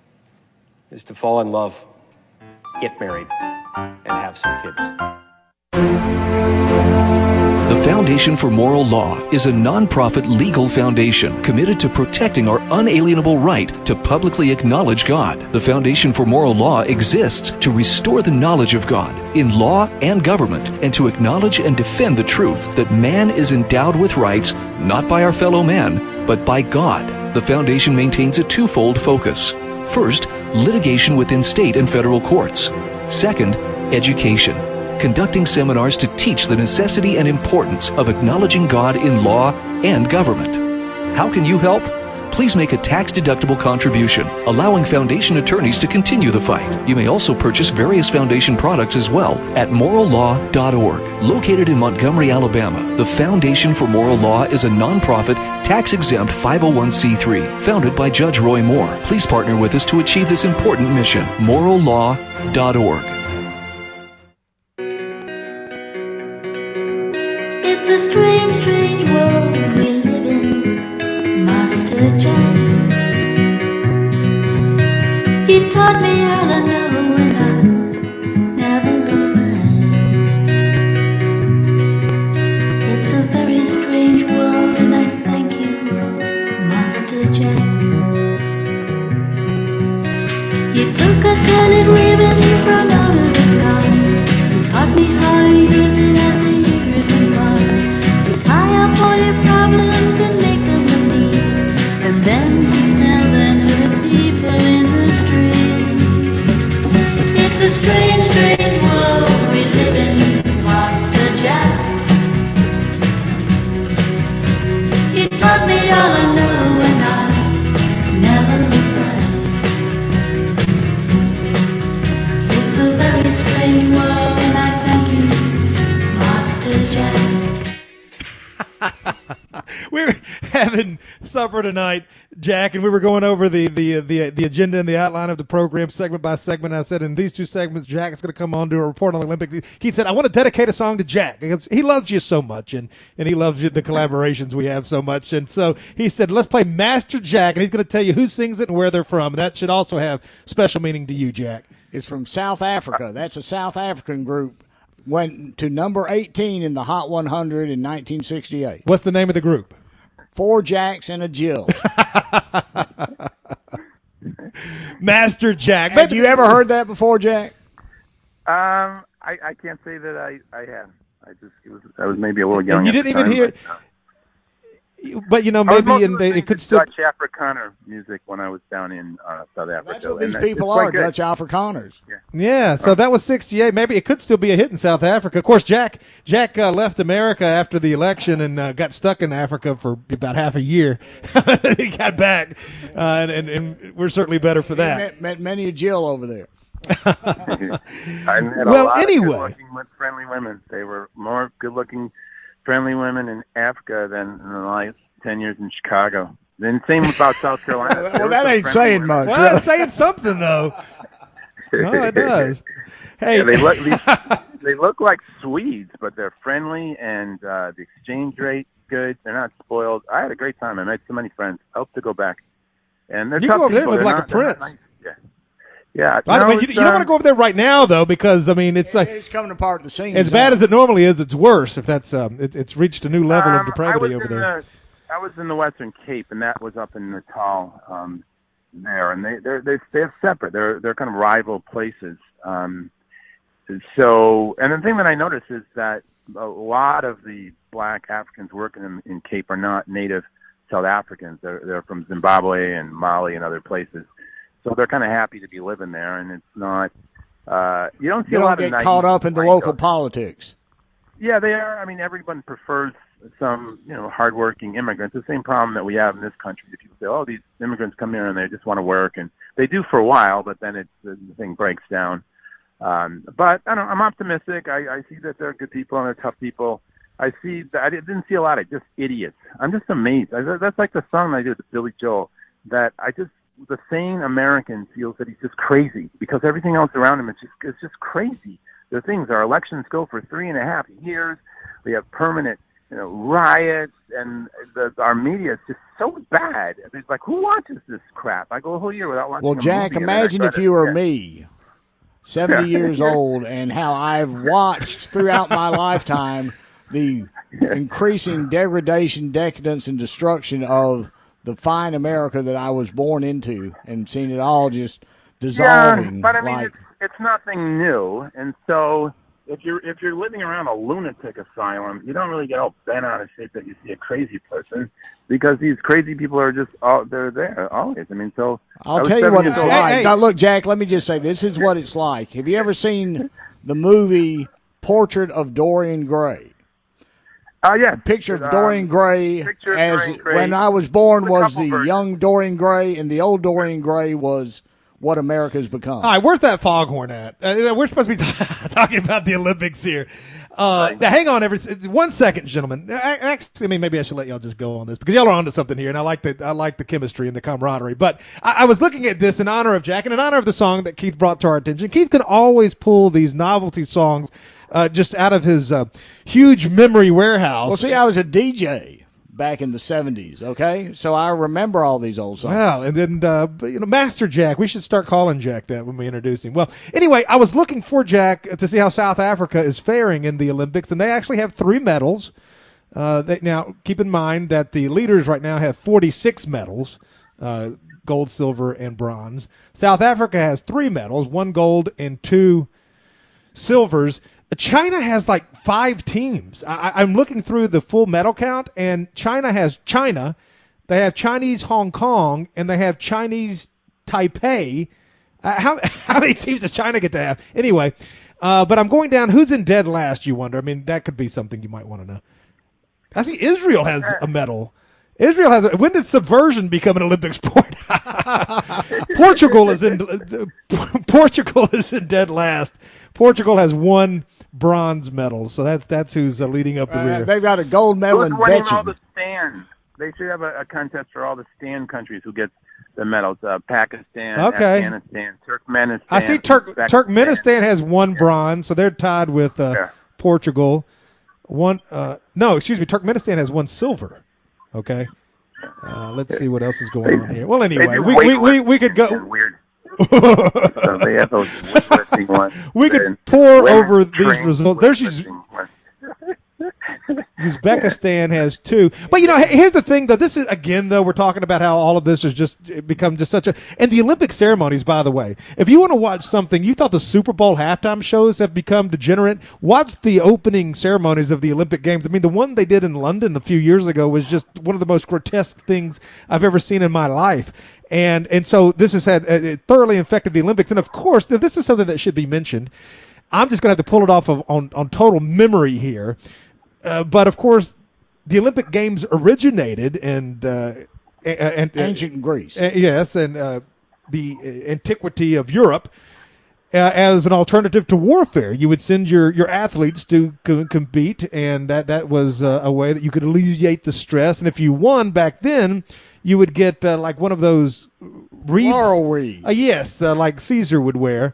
is to fall in love, get married, and have some kids. The Foundation for Moral Law is a nonprofit legal foundation committed to protecting our unalienable right to publicly acknowledge God. The Foundation for Moral Law exists to restore the knowledge of God in law and government and to acknowledge and defend the truth that man is endowed with rights not by our fellow man, but by God. The Foundation maintains a twofold focus. First, litigation within state and federal courts. Second, education, conducting seminars to teach the necessity and importance of acknowledging God in law and government. How can you help? Please make a tax-deductible contribution, allowing Foundation attorneys to continue the fight. You may also purchase various Foundation products as well at moral law dot org. Located in Montgomery, Alabama, the Foundation for Moral Law is a nonprofit, tax-exempt five oh one c three, founded by Judge Roy Moore. Please partner with us to achieve this important mission. moral law dot org. It's a strange, strange world we live in, Master Jack. He taught me all I know and I never look back. It's a very strange world and I thank you, Master Jack. We were having supper tonight, Jack, and we were going over the the the, the agenda and the outline of the program segment by segment. I said, in these two segments, Jack is going to come on to a report on the Olympics. He said, I want to dedicate a song to Jack because he loves you so much, and, and he loves you, the collaborations we have so much. And so he said, let's play Master Jack, and he's going to tell you who sings it and where they're from. And that should also have special meaning to you, Jack. It's from South Africa. That's a South African group. Went to number eighteen in the Hot one hundred in nineteen sixty-eight. What's the name of the group? Four Jacks and a Jill. Master Jack. Have you ever heard that before, Jack? Um, I, I can't say that I, I have. I just it was I was maybe a little young. And you at didn't the even time, hear. but, uh, But you know, I was maybe mostly and they, listening it could to still. Dutch Afrikaner music when I was down in uh, South Africa. That's what these and people it's quite are, good. Dutch Afrikaners. Yeah. Yeah, so that was sixty-eight. Maybe it could still be a hit in South Africa. Of course, Jack Jack uh, left America after the election and uh, got stuck in Africa for about half a year. He got back, uh, and, and, and we're certainly better for that. Met, met many a Jill over there. I met Well, a lot anyway. of good-looking, friendly women. They were more good-looking, friendly women in Africa than in the last ten years in Chicago. Then same about South Carolina. Well, There were that some ain't friendly saying women. much. Well, it's saying something though. No, it does. Hey, Yeah, they look these, they look like Swedes, but they're friendly and uh, the exchange rate good. They're not spoiled. I had a great time. I met so many friends. I hope to go back. And they're You tough go over there and people. live They're like not- a they're not prince. nice. Yeah, yeah. By the no, way, you, it's, you don't um, want to go over there right now though, because I mean, it's like It's coming apart the scene. as bad as it normally is. It's worse if that's um, it, it's reached a new level Um, of I was depravity over in there. The, I was in the Western Cape, and that was up in Natal um, there, and they they're they're, they're separate. They're they're kind of rival places. Um, so, and the thing that I noticed is that a lot of the black Africans working in, in Cape are not native South Africans. They're they're from Zimbabwe and Mali and other places. So they're kind of happy to be living there, and it's not. Uh, you don't see You a don't lot get of caught naive up in the white local folks. politics. Yeah, they are. I mean, everyone prefers some, you know, hardworking immigrants. The same problem that we have in this country. That people say, "Oh, these immigrants come here and they just want to work," and they do for a while, but then it's the thing breaks down. Um, but I don't. I'm optimistic. I, I see that they're good people and they're tough people. I see that I didn't see a lot of just idiots. I'm just amazed. I, that's like the song I did with Billy Joel. That I just the sane American feels that he's just crazy because everything else around him is just it's just crazy. The things our elections go for three and a half years. We have permanent, you know, riots, and the, our media is just so bad. It's like, who watches this crap? I go a whole year without watching. Well, a Jack, movie, and then I imagine try if to- you were yeah. me, seventy years old, and how I've watched throughout my lifetime the increasing degradation, decadence, and destruction of the fine America that I was born into, and seen it all just dissolving. Yeah, but I mean, like, it's, it's nothing new, and so if you're if you're living around a lunatic asylum, you don't really get all bent out of shape that you see a crazy person, because these crazy people are just all they're there always. I mean, so I I'll was tell you seven what years it's old. like. Now, look, Jack, let me just say, this is what it's like. Have you ever seen the movie Portrait of Dorian Gray? Oh, uh, yeah. Picture of Um, Dorian Gray Picture of as Dorian Gray. when I was born There's a was couple the versions. young Dorian Gray, and the old Dorian Gray was what America's become. All right, where's that foghorn at? Uh, we're supposed to be t- talking about the Olympics here. Uh, now, hang on every one second, gentlemen. Actually, I mean, maybe I should let y'all just go on this because y'all are onto something here, and I like the I like the chemistry and the camaraderie. But I, I was looking at this in honor of Jack and in honor of the song that Keith brought to our attention. Keith can always pull these novelty songs uh, just out of his uh, huge memory warehouse. Well, see, I was a D J back in the seventies, okay? So I remember all these old songs. Wow, and then, uh, but, you know, Master Jack. We should start calling Jack that when we introduce him. Well, anyway, I was looking for Jack to see how South Africa is faring in the Olympics, and they actually have three medals. Uh, they, now, keep in mind that the leaders right now have forty-six medals, uh, gold, silver, and bronze. South Africa has three medals, one gold and two silvers. China has like five teams. I, I'm looking through the full medal count, and China has China. They have Chinese Hong Kong, and they have Chinese Taipei. Uh, how how many teams does China get to have? Anyway, uh, but I'm going down. Who's in dead last, you wonder? I mean, that could be something you might want to know. I see Israel has a medal. Israel has. A, when did subversion become an Olympic sport? Portugal is in. Portugal is in dead last. Portugal has one bronze medals. So that's that's who's uh, leading up the Uh, rear. they've got a gold medal Who's in winning all fetching. the stands? They should have a, a contest for all the stand countries who gets the medals. Uh, Pakistan, Okay. Afghanistan, Turkmenistan. I see Turk Uzbekistan. Turkmenistan has one bronze, so they're tied with uh, Yeah. Portugal. One, uh, no, excuse me, Turkmenistan has one silver. Okay, uh, let's see what else is going on here. Well, anyway, do we, we, we, we could go. It's weird. So they have those weightlifting ones. We could and pour women over these train results. There's these. weightlifting ones. Uzbekistan has two. But, you know, he- here's the thing, though. This is, again, though, we're talking about how all of this has just it become just such a – and the Olympic ceremonies, by the way, if you want to watch something, you thought the Super Bowl halftime shows have become degenerate, watch the opening ceremonies of the Olympic Games. I mean, the one they did in London a few years ago was just one of the most grotesque things I've ever seen in my life. And and so this has had uh, it thoroughly infected the Olympics. And, of course, this is something that should be mentioned. I'm just going to have to pull it off of on, on total memory here. Uh, but of course, the Olympic Games originated in uh, and, and Ancient Greece. uh, yes, and uh, the antiquity of Europe uh, as an alternative to warfare. You would send your, your athletes to co- compete, and that that was uh, a way that you could alleviate the stress. And if you won back then, you would get uh, like one of those wreaths. Laurel wreath. Uh, yes, uh, like Caesar would wear.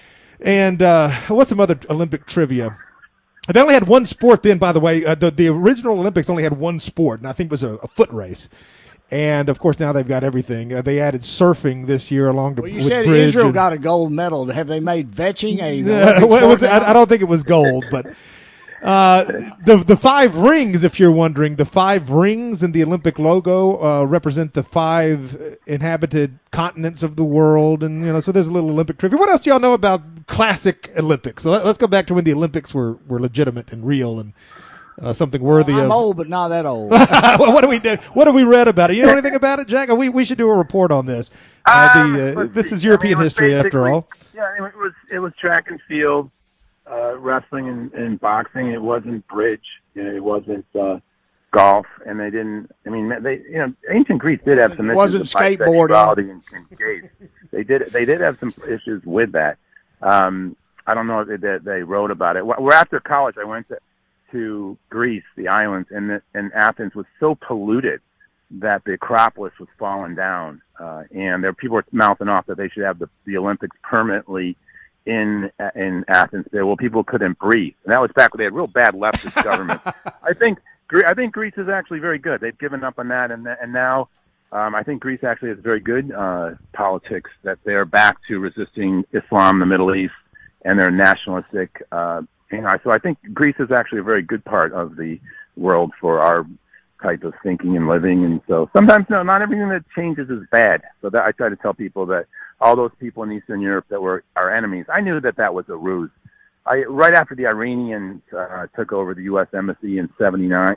And uh, what's some other Olympic trivia? They only had one sport then, by the way. Uh, the, the original Olympics only had one sport, and I think it was a, a foot race. And, of course, now they've got everything. Uh, they added surfing this year along the Well, you with said bridge Israel and- got a gold medal. Have they made vetching a Uh, Olympic well, it was- sport now? I, I don't think it was gold, but uh, the the five rings, if you're wondering, the five rings in the Olympic logo uh, represent the five inhabited continents of the world, and you know, so there's a little Olympic trivia. What else do y'all know about classic Olympics? So let, let's go back to when the Olympics were, were legitimate and real and uh, something worthy I'm of. old, but not that old. what do we do? What have we read about it? You know anything about it, Jack? We we should do a report on this. Uh, the uh, Let's this see. is European I mean, it was history after basically- all. Yeah, I mean, it was it was track and field, uh, wrestling and, and boxing. It wasn't bridge. You know, it wasn't uh, golf, and they didn't. I mean, they you know, ancient Greece did have some It issues wasn't with skateboarding. bisexuality and, and gays. They did they did have some issues with that. Um, I don't know if they, they, they wrote about it. Well, after college, I went to to Greece, the islands, and the, and Athens was so polluted that the Acropolis was falling down, uh, and there people were mouthing off that they should have the, the Olympics permanently in in Athens. There, well, people couldn't breathe, and that was back when they had real bad leftist government. I think Gre- I think Greece is actually very good. They've given up on that, and and now um, I think Greece actually has very good uh, politics. That they're back to resisting Islam, the Middle East, and they're nationalistic. Uh, you know, so I think Greece is actually a very good part of the world for our type of thinking and living. And so sometimes, no, not everything that changes is bad. So that I try to tell people that all those people in Eastern Europe that were our enemies, I knew that that was a ruse. I, right after the Iranians uh, took over the U S embassy in seventy-nine,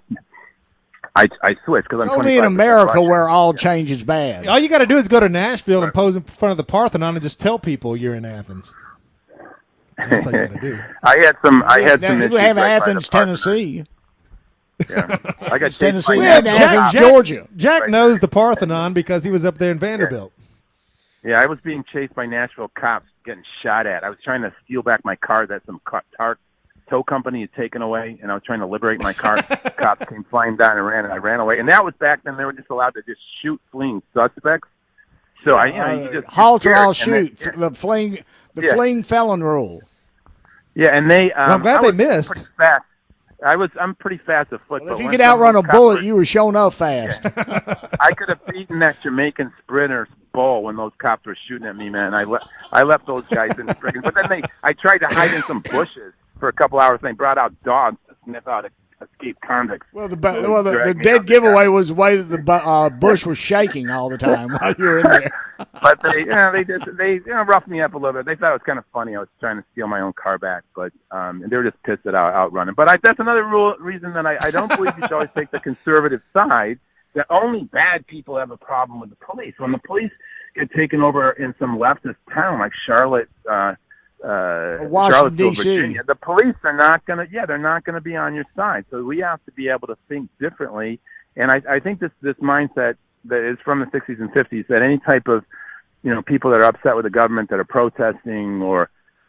I, I switched because I'm It's only in twenty-five percent America Russian. where all change is bad. All you got to do is go to Nashville and pose in front of the Parthenon and just tell people you're in Athens. That's all you got to do. I had some. I had Now, some. you issues have right by Athens, the Parthenon. Tennessee. Yeah, I got Tennessee, chased by and Nashville Athens, cops. Georgia. Jack knows the Parthenon because he was up there in Vanderbilt. Yeah, I was being chased by Nashville cops, getting shot at. I was trying to steal back my car that some car, tar, tow company had taken away, and I was trying to liberate my car. Cops came flying down and ran, and I ran away. And that was back then; they were just allowed to just shoot fleeing suspects. So I, you know, you just halt or you're I'll scared. And shoot. they- The fleeing, the Yeah. fleeing felon rule. Yeah, and they. Um, Well, I'm glad I they was missed. Pretty fast. I was. I'm pretty fast afoot. If but you when could some outrun a of those cops bullet, were- you were showing up fast. I could have beaten that Jamaican sprinter's bull when those cops were shooting at me, man. I left. I left those guys in the friggin'. But then they. I tried to hide in some bushes for a couple hours, and they brought out dogs to sniff out escaped convicts. Well, the, bu- So they well, the, the dragged me dead out the giveaway was the way that the bu- uh, bush was shaking all the time while you were in there. But they, you know, they just they you know roughed me up a little bit. They thought it was kind of funny. I was trying to steal my own car back, but um, and they were just pissed at out outrunning. But I, that's another rule, reason that I, I don't believe you should always take the conservative side. That only bad people have a problem with the police. When the police get taken over in some leftist town like Charlotte, uh, uh, Washington, Charlottesville, D C. Virginia, the police are not going to. Yeah, they're not going to be on your side. So we have to be able to think differently. And I, I think this this mindset that is from the sixties and fifties, that any type of, you know, people that are upset with the government that are protesting or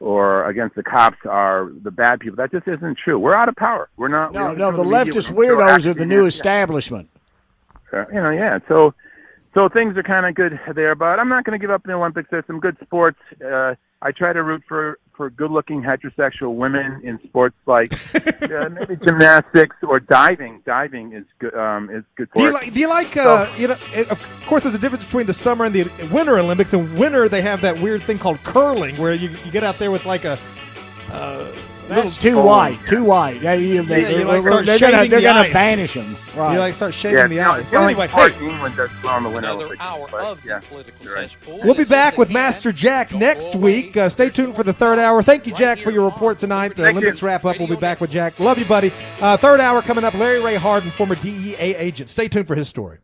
or against the cops are the bad people. That just isn't true. We're out of power. We're not. No, we no, the media, leftist we don't show weirdos are the action. new Yeah. establishment. Uh, you know, yeah. So, so things are kind of good there, but I'm not going to give up the Olympics. There's some good sports. Uh, I try to root for, for good-looking heterosexual women in sports like uh, maybe gymnastics or diving. Diving is good. Um, is good for Do you us. like? Do you like? Uh, you know, it- of course, there's a difference between the summer and the Winter Olympics. In winter, they have that weird thing called curling, where you, you get out there with like a. Uh, That's little- too white, too white. Yeah, you, they, Yeah, you they, like start they're shaving gonna, they're the gonna ice. banish them. Right. You like start shaving Yeah, the no, ice. it's the Well, only anyway, part hey, England does well in the Winter Another Olympics. hour but, of yeah, the political you're right. cesspool. we'll be back with Master Jack next week. Uh, stay tuned for the third hour. Thank you, Jack, for your report tonight. The Thank Olympics you. wrap up. We'll be back with Jack. Love you, buddy. Uh, third hour coming up. Larry Ray Harden, former D E A agent. Stay tuned for his story.